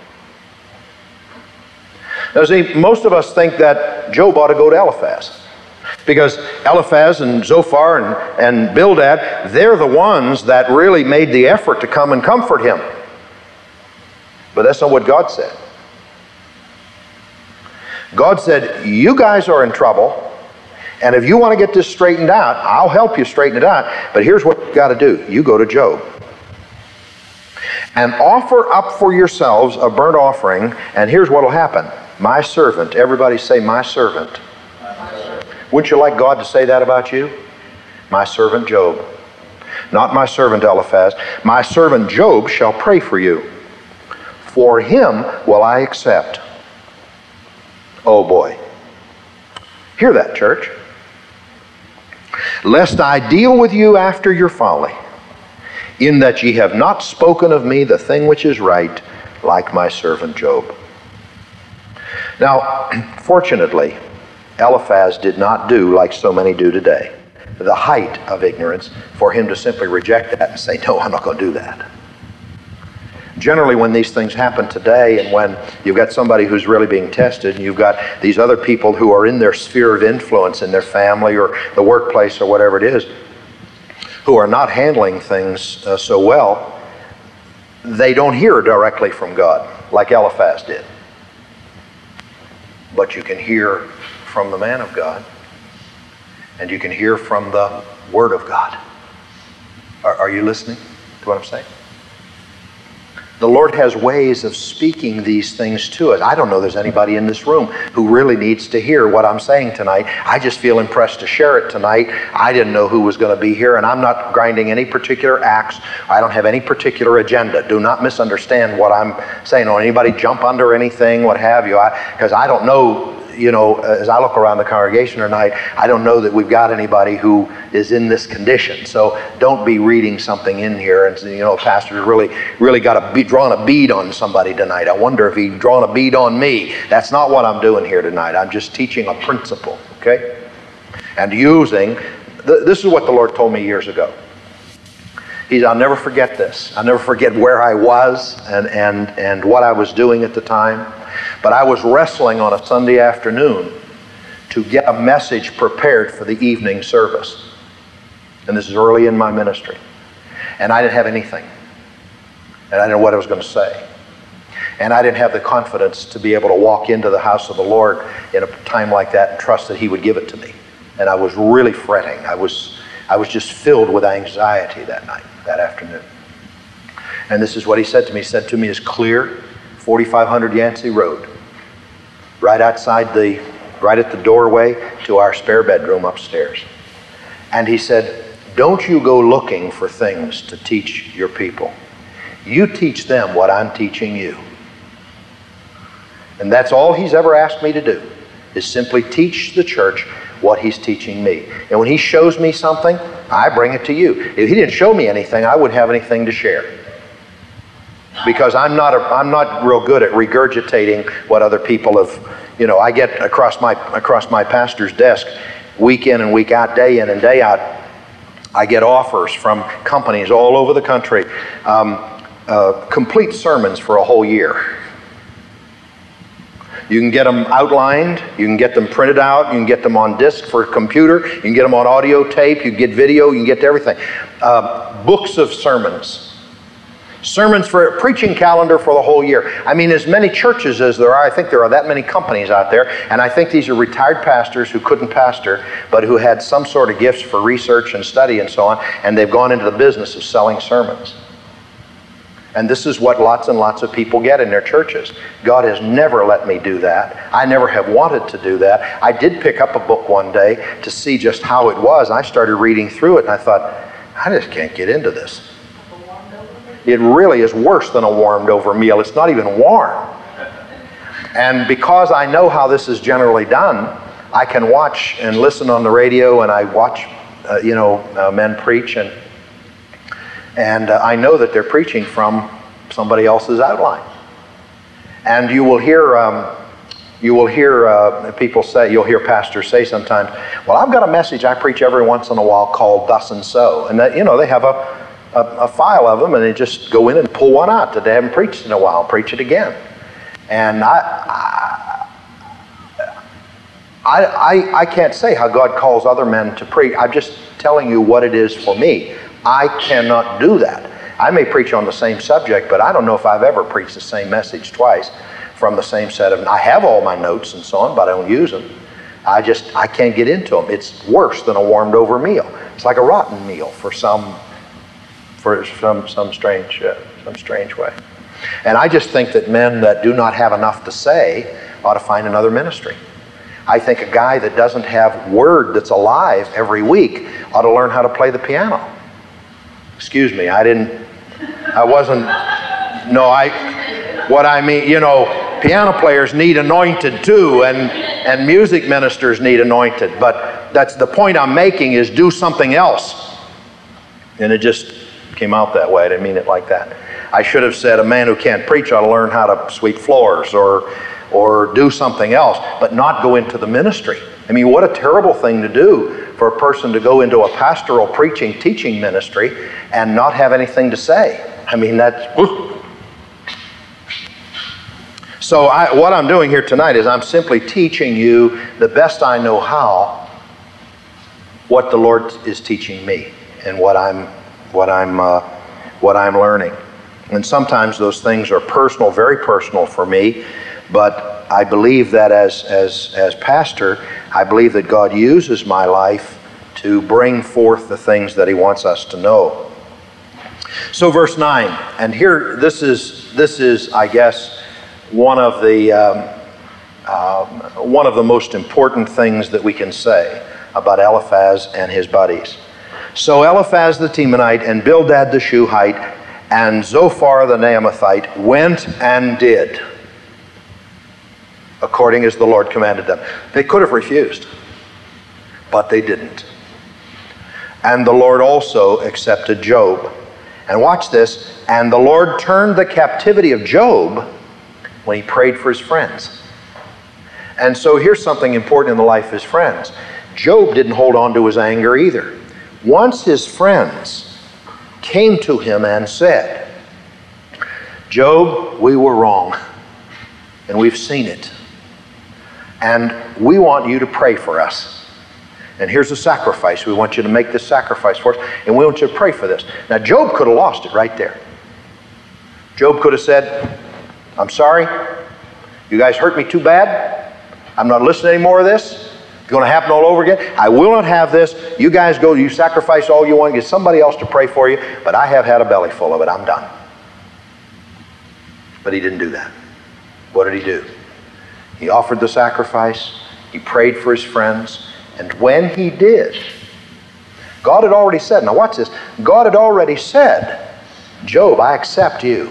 Now see, most of us think that Job ought to go to Eliphaz, because Eliphaz and Zophar and, and Bildad, they're the ones that really made the effort to come and comfort him. But that's not what God said. God said, you guys are in trouble, and if you want to get this straightened out, I'll help you straighten it out, but here's what you've got to do. You go to Job and offer up for yourselves a burnt offering, and here's what will happen. My servant, everybody say, my servant. My servant. Wouldn't you like God to say that about you? My servant Job. Not my servant Eliphaz. My servant Job shall pray for you. For him will I accept. Oh boy. Hear that, church. Lest I deal with you after your folly, in that ye have not spoken of me the thing which is right, like my servant Job. Now, fortunately, Eliphaz did not do like so many do today. The height of ignorance for him to simply reject that and say, no, I'm not going to do that. Generally, when these things happen today, and when you've got somebody who's really being tested, and you've got these other people who are in their sphere of influence in their family or the workplace or whatever it is, who are not handling things uh, so well, they don't hear directly from God like Eliphaz did. But you can hear from the man of God, and you can hear from the Word of God. Are, are you listening to what I'm saying? The Lord has ways of speaking these things to us. I don't know there's anybody in this room who really needs to hear what I'm saying tonight. I just feel impressed to share it tonight. I didn't know who was going to be here, and I'm not grinding any particular axe. I don't have any particular agenda. Do not misunderstand what I'm saying. Or anybody jump under anything, what have you, because I, I don't know. You know, as I look around the congregation tonight, I don't know that we've got anybody who is in this condition. So don't be reading something in here and say, you know, pastor's really, really got to be drawing a bead on somebody tonight. I wonder if he's drawing a bead on me. That's not what I'm doing here tonight. I'm just teaching a principle, okay? And using, th- this is what the Lord told me years ago. He's, I'll never forget this. I'll never forget where I was and, and, and what I was doing at the time. But I was wrestling on a Sunday afternoon to get a message prepared for the evening service. And this is early in my ministry. And I didn't have anything. And I didn't know what I was going to say. And I didn't have the confidence to be able to walk into the house of the Lord in a time like that and trust that He would give it to me. And I was really fretting. I was, I was just filled with anxiety that night, that afternoon. And this is what He said to me. He said to me, "It's clear, forty-five hundred Yancey Road, right outside the, right at the doorway to our spare bedroom upstairs." And He said, "Don't you go looking for things to teach your people. You teach them what I'm teaching you." And that's all He's ever asked me to do, is simply teach the church what He's teaching me. And when He shows me something, I bring it to you. If He didn't show me anything, I wouldn't have anything to share. Because I'm not, a, I'm not real good at regurgitating what other people have, you know, I get across my, across my pastor's desk week in and week out, day in and day out, I get offers from companies all over the country, um, uh, complete sermons for a whole year. You can get them outlined, you can get them printed out, you can get them on disc for a computer, you can get them on audio tape, you can get video, you can get everything. Uh, books of sermons. Sermons for a preaching calendar for the whole year. I mean, as many churches as there are, I think there are that many companies out there, and I think these are retired pastors who couldn't pastor, but who had some sort of gifts for research and study and so on, and they've gone into the business of selling sermons. And this is what lots and lots of people get in their churches. God has never let me do that. I never have wanted to do that. I did pick up a book one day to see just how it was. I started reading through it, and I thought, I just can't get into this. It really is worse than a warmed over meal. It's not even warm. And because I know how this is generally done, I can watch and listen on the radio, and I watch, uh, you know, uh, men preach, and and uh, I know that they're preaching from somebody else's outline. And you will hear, um, you will hear uh, people say, you'll hear pastors say sometimes, "Well, I've got a message I preach every once in a while called thus and so," and that, you know, they have a A, a file of them, and they just go in and pull one out that they haven't preached in a while and preach it again. And I, I, I, I can't say how God calls other men to preach. I'm just telling you what it is for me. I cannot do that. I may preach on the same subject, but I don't know if I've ever preached the same message twice. from the same set of, I have all my notes and so on, but I don't use them. I just, I can't get into them. It's worse than a warmed over meal. It's like a rotten meal for some, for some, some strange, uh, some strange way. And I just think that men that do not have enough to say ought to find another ministry. I think a guy that doesn't have word that's alive every week ought to learn how to play the piano. Excuse me, I didn't, I wasn't, no, I, what I mean, you know, piano players need anointed too, and, and music ministers need anointed. But that's the point I'm making, is do something else. And it just came out that way. I didn't mean it like that. I should have said a man who can't preach ought to learn how to sweep floors or, or do something else, but not go into the ministry. I mean, what a terrible thing to do for a person to go into a pastoral preaching, teaching ministry and not have anything to say. I mean, that's... So I, what I'm doing here tonight is I'm simply teaching you the best I know how what the Lord is teaching me and what I'm, what I'm, uh, what I'm learning. And sometimes those things are personal, very personal for me, but I believe that as, as, as pastor, I believe that God uses my life to bring forth the things that He wants us to know. So verse nine, and here, this is, this is, I guess, one of the um, uh, one of the most important things that we can say about Eliphaz and his buddies. So Eliphaz the Temanite and Bildad the Shuhite and Zophar the Naamathite went and did according as the Lord commanded them. They could have refused, but they didn't. And the Lord also accepted Job. And watch this, and the Lord turned the captivity of Job when he prayed for his friends. And so here's something important in the life of his friends. Job didn't hold on to his anger either. Once his friends came to him and said, Job, we were wrong, and we've seen it. And we want you to pray for us. And here's a sacrifice. We want you to make this sacrifice for us, and we want you to pray for this. Now, Job could have lost it right there. Job could have said, I'm sorry, you guys hurt me too bad. I'm not listening anymore to this. It's going to happen all over again. I will not have this. You guys go, you sacrifice all you want, get somebody else to pray for you, but I have had a belly full of it. I'm done. But he didn't do that. What did he do? He offered the sacrifice. He prayed for his friends. And when he did, God had already said, now watch this, God had already said, Job, I accept you.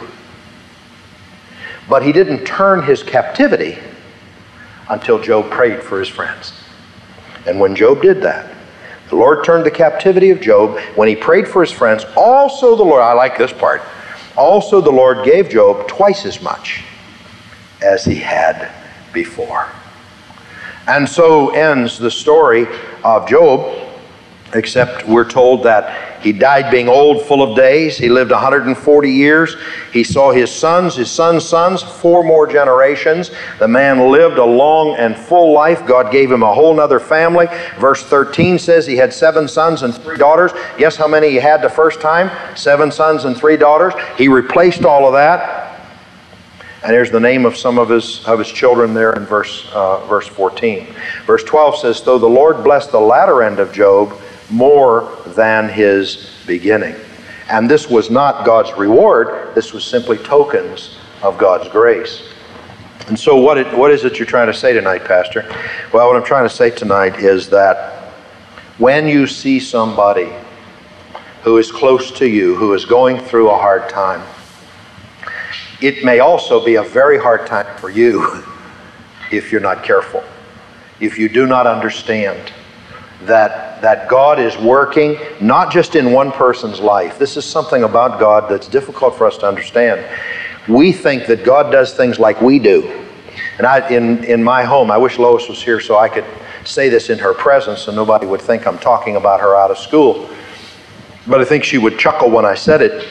But he didn't turn his captivity until Job prayed for his friends. And when Job did that, the Lord turned the captivity of Job. When he prayed for his friends, also the Lord, I like this part, also the Lord gave Job twice as much as he had before. And so ends the story of Job, except we're told that he died being old, full of days. He lived one hundred forty years. He saw his sons, his sons' sons, four more generations. The man lived a long and full life. God gave him a whole nother family. Verse thirteen says he had seven sons and three daughters. Guess how many he had the first time? Seven sons and three daughters. He replaced all of that. And there's the name of some of his of his children there in verse uh, verse fourteen. Verse twelve says, though the Lord blessed the latter end of Job more than his beginning. And this was not God's reward. This was simply tokens of God's grace. And so what it, what is it you're trying to say tonight, Pastor? Well, what I'm trying to say tonight is that when you see somebody who is close to you, who is going through a hard time, it may also be a very hard time for you if you're not careful. If you do not understand that, that God is working not just in one person's life. This is something about God that's difficult for us to understand. We think that God does things like we do. And I, in, in my home, I wish Lois was here so I could say this in her presence and nobody would think I'm talking about her out of school. But I think she would chuckle when I said it.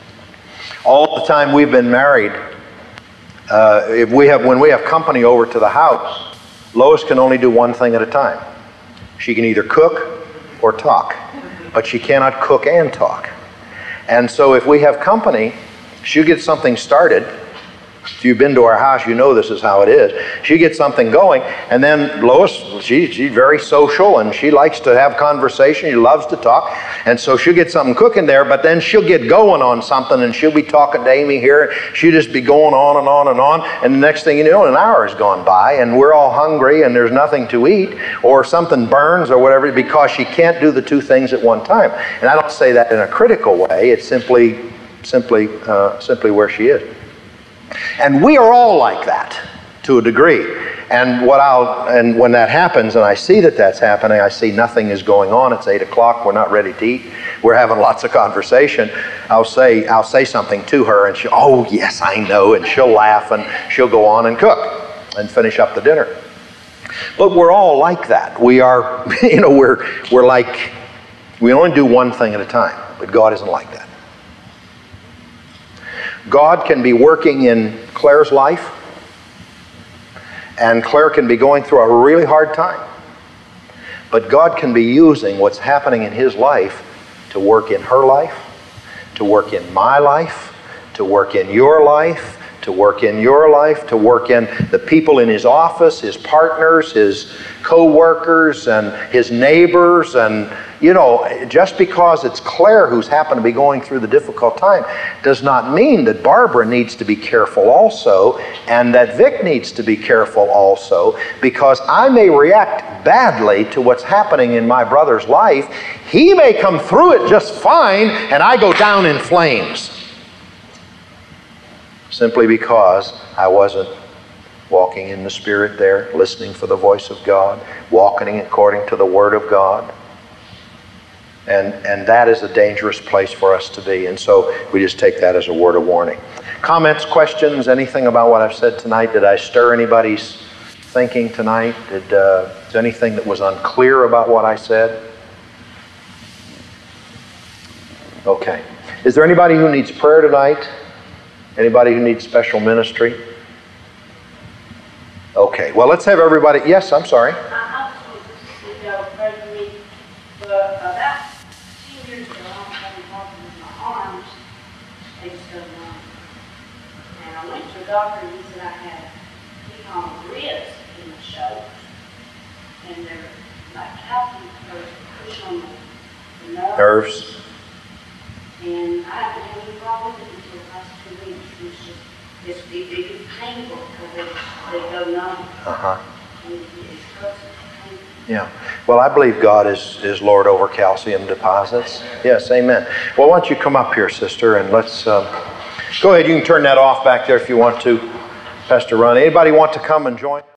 All the time we've been married, uh, if we have, when we have company over to the house, Lois can only do one thing at a time. She can either cook or talk, but she cannot cook and talk. And so if we have company, she'll get something started, If you've been to our house, you know this is how it is. She gets something going, and then Lois, she, she's very social, and she likes to have conversation. She loves to talk, and so she'll get something cooking there, but then she'll get going on something, and she'll be talking to Amy here. She'll just be going on and on and on, and the next thing you know, an hour has gone by, and we're all hungry, and there's nothing to eat, or something burns or whatever, because she can't do the two things at one time. And I don't say that in a critical way. It's simply, simply, uh, simply where she is. And we are all like that to a degree. And what I'll and when that happens, and I see that that's happening, I see nothing is going on. It's eight o'clock. We're not ready to eat. We're having lots of conversation. I'll say I'll say something to her, and she'll, oh yes, I know, and she'll laugh, and she'll go on and cook and finish up the dinner. But we're all like that. We are, you know, we're we're like we only do one thing at a time. But God isn't like that. God can be working in Claire's life, and Claire can be going through a really hard time. But God can be using what's happening in his life to work in her life, to work in my life, to work in your life, to work in your life, to work in the people in his office, his partners, his co-workers, and his neighbors. And, you know, just because it's Claire who's happened to be going through the difficult time does not mean that Barbara needs to be careful also, and that Vic needs to be careful also, because I may react badly to what's happening in my brother's life. He may come through it just fine, and I go down in flames. Simply because I wasn't walking in the Spirit there, listening for the voice of God, walking according to the Word of God. And, and that is a dangerous place for us to be. And so we just take that as a word of warning. Comments, questions, anything about what I've said tonight? Did I stir anybody's thinking tonight? Did, uh, is there anything that was unclear about what I said? Okay. Is there anybody who needs prayer tonight? Anybody who needs special ministry? Okay, well, let's have everybody. Yes, I'm sorry. I also need y'all to pray for me. But about ten years ago, I was having problems with my arms. They just go numb. And I went to a doctor, and he said I had ketone ribs in the shoulders. And they're like calcium curves push on the nerves. Nerves. And I haven't had any problem with it until the last two weeks. It's just, it's, it, it gets painful because they, they go numb. Uh-huh. And it, it hurts. Yeah. Well, I believe God is, is Lord over calcium deposits. Yes, amen. Well, why don't you come up here, sister, and let's um, go ahead. You can turn that off back there if you want to, Pastor Ron. Anybody want to come and join?